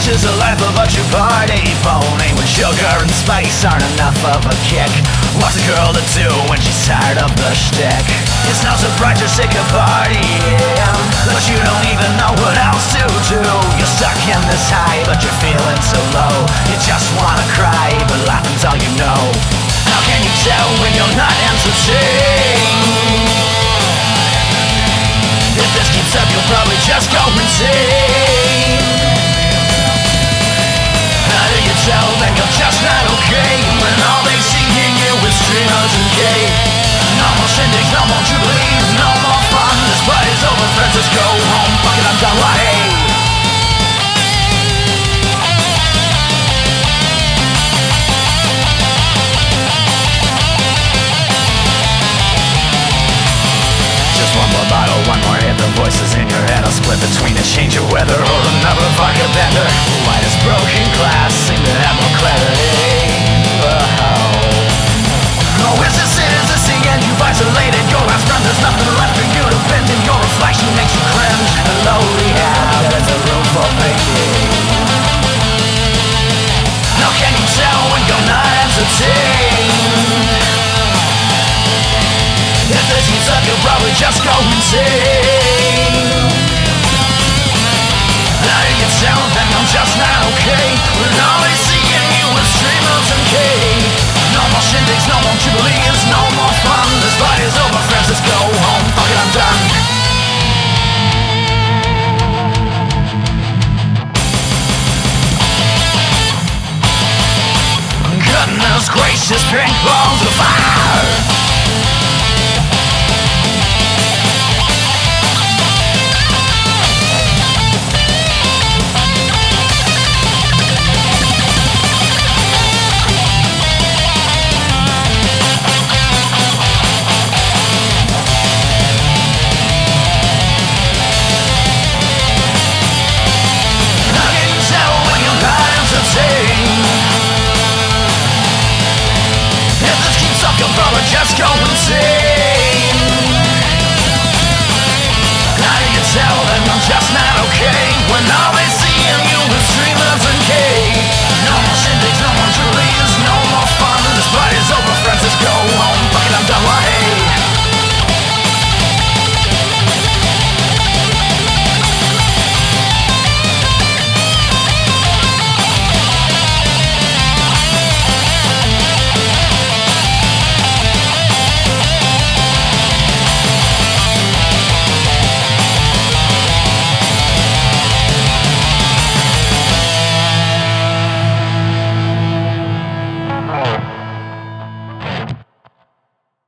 is a life but your party phoning when sugar and spice aren't enough of a kick. What's a girl to do when she's tired of the shtick? It's no surprise you're sick of partying, but you don't even know what else to do. You're stuck in this high but you're feeling so low. You just wanna cry but laughing's all you know. How can you tell when you're not entertained? If this keeps up you'll probably just go insane. How do you tell that you're just not okay when all they see in you is streamers and cake? No more shindigs, no more jubilees, no more fun. This party's over, friends, just go home. Fuck it, I'm done, why hey? Just one more bottle, one more hit. The voices in your head will split between a change of weather or another vodka bender. Why does broken glass seem to have more clarity? Oh, is this it? Is this the end? You've isolated your last friend. There's nothing left for you to bend in. Your reflection makes you cringe. Hello, rehab, there's a room for thinking. How can you tell when you're not entertained? If this keeps up, you'll probably just go insane. How do you tell that I'm just not okay when all they see in you is streamers and cake? No more shindigs, no more jubilees, no more fun. This party's over, friends, let's go home. Fuck it, I'm done. Goodness gracious, pink balls of fire. If this keeps up, you'll probably just go insane.